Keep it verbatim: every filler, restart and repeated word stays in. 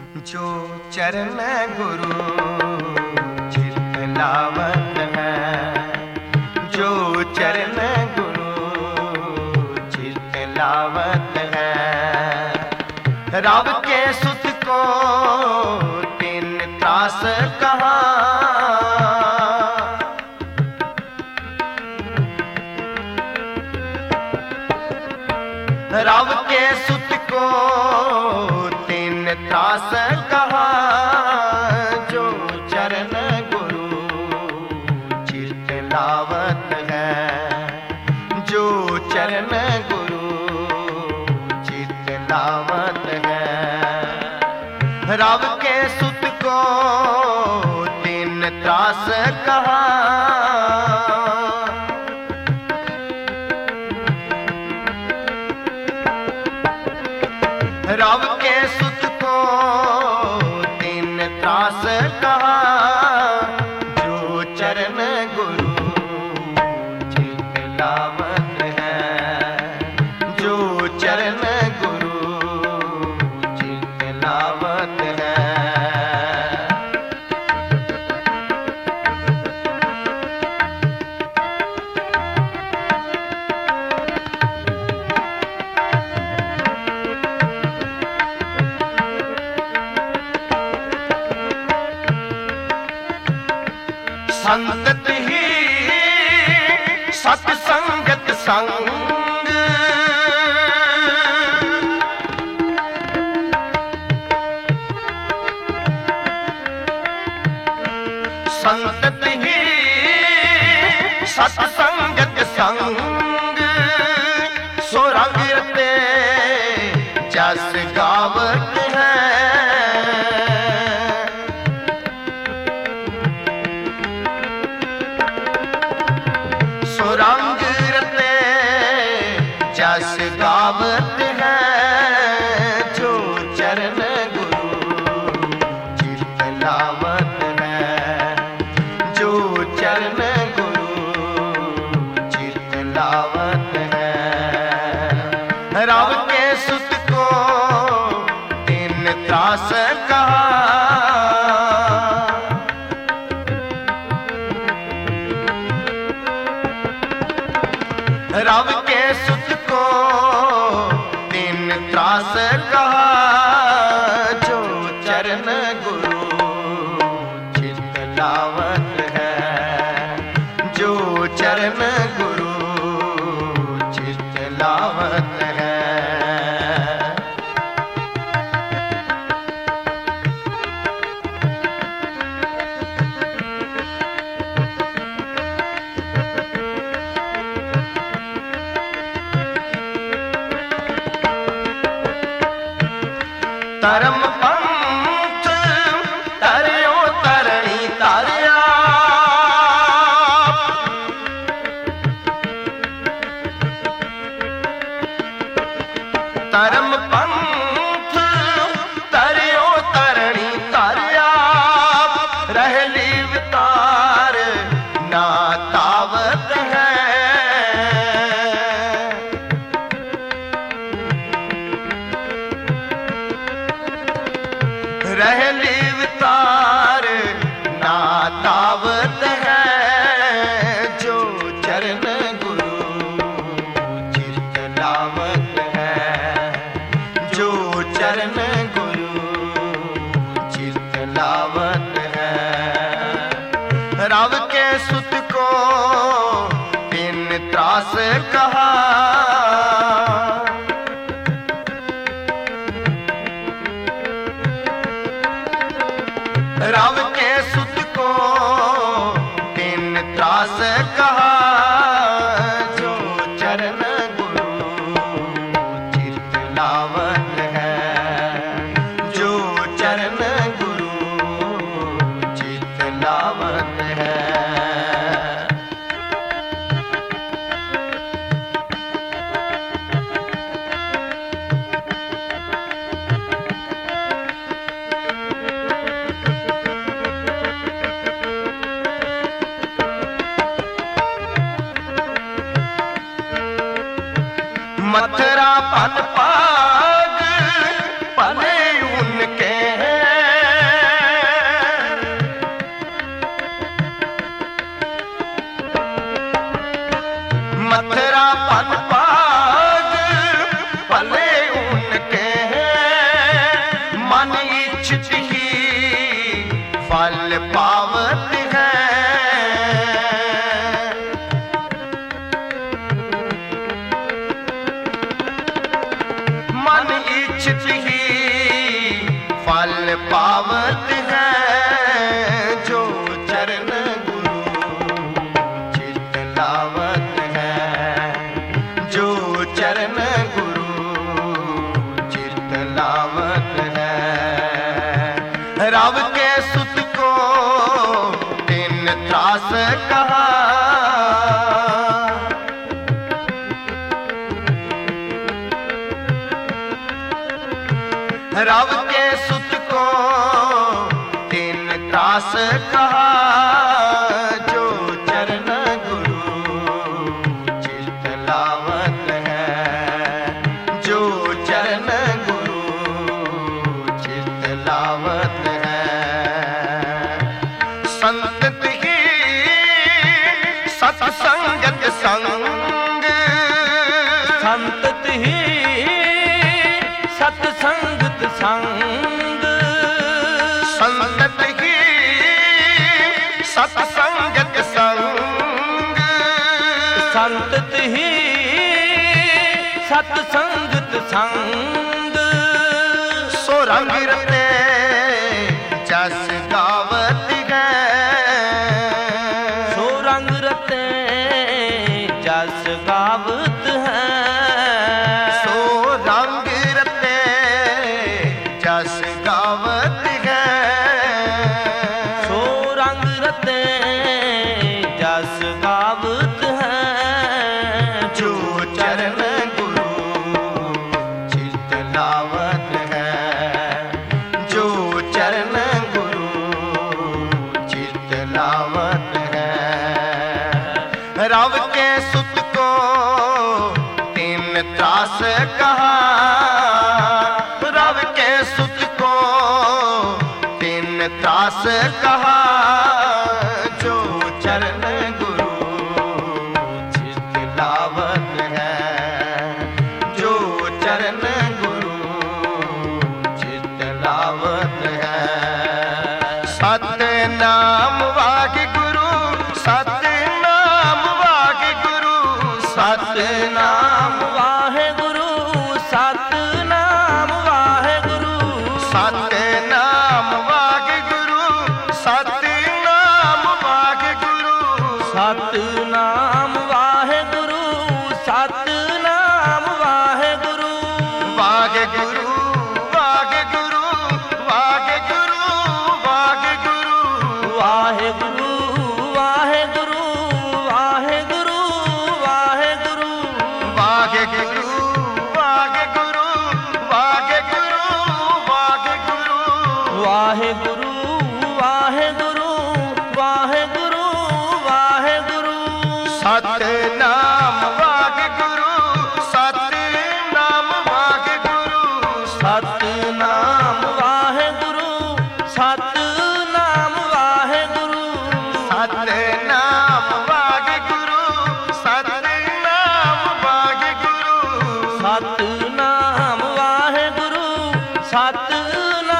जो चरण गुरु चित लावत है, जो चरण गुरु चित लावत है। राव के सुत को तीन त्रास कहा, राव के सुत को तीन त्रास कहा। जो चरण गुरु चित लावत है, जो चरण गुरु चित लावत है। राव के सुत को तीन त्रास कहा, राव के सुत को तीन त्रास कहा। जो चरण गुरु चित लावत है, जो चरण गुरु चित लावत है। संगत ही सत्संगत संग, संगत ही सत्संगत संग। सुरंग रते जस गावत है, सुरंग रते जस गावत है। जो चरण गुरु चित लावत है, जो चरण गुरु चित लावत है। राव के सुत को तीन त्रास कहा, राव के सुत को तीन त्रास कहा। जो चरण गुरु चित लावत है, जो चरण गुरु चित लावत है। धर्म पंथ तरियो तरणी तारिया, धर्म पंथ तरियो तरणी तारिया। रहली वितार ना तावत है, रहली वितार ना तावत है। जो चरण गुरु चित लावत है, जो चरण गुरु चित लावत है। राव के सुत को तीन त्रास कहा, राव के सुत को तीन त्रास कहा। जो चरण गुरु चित लावत है, जो चरण गुरु चित लावत है। फल पावत है जो चरण गुरु चित लावत है, जो चरण गुरु चित लावत है। रव के सुत को तीन त्रास कहा, रव के सुत को तीन त्रास कहा, जो चरण गुरु चित लावत है, जो चरण गुरु चित लावत है। संत ही सत्संगत संग, संत ही सत्संगत संग, संत ही सत्संगत संग, संत ही सत्संगत संग। सो रंग रते जस गावत है, सो रंग रते जस गावत है, सो रंग रते जस गावत है, सो रंग रते जस गावत है। जो चरण गुरु चित लावत है, जो चरण गुरु चित लावत है। रव के सुत को तीन त्रास कहा, रव के सुत को तीन त्रास कहा, जो चरण गुरु चित लावत है, जो चरण गुरु चित लावत है। सतनाम वाहिगुरु, सतनाम वाहिगुरु, सतनाम वाहेगुरु, सतनाम वाहेगुरु, सतनाम वाहिगुरु, सतनाम वाहिगुरु, सतनाम वाहेगुरु, सतनाम वाहेगुरु, वाहिगुरु वाहिगुरु वाहिगुरु वाहिगुरु, वाहेगुरु वाहेगुरु वाहेगुरु वाहेगुरु, वाहिगुरु वाहिगुरु वाहिगुरु वाहिगुरु, वाहेगुरु वाहेगुरु वाहेगुरु वाहेगुरु। सतनाम वाहिगुरु, सतनाम वाहिगुरु, सतनाम वाहेगुरु, सतनाम वाहेगुरु, सतनाम वाहिगुरु, सतनाम वाहिगुरु, सतनाम वाहेगुरु, सतनाम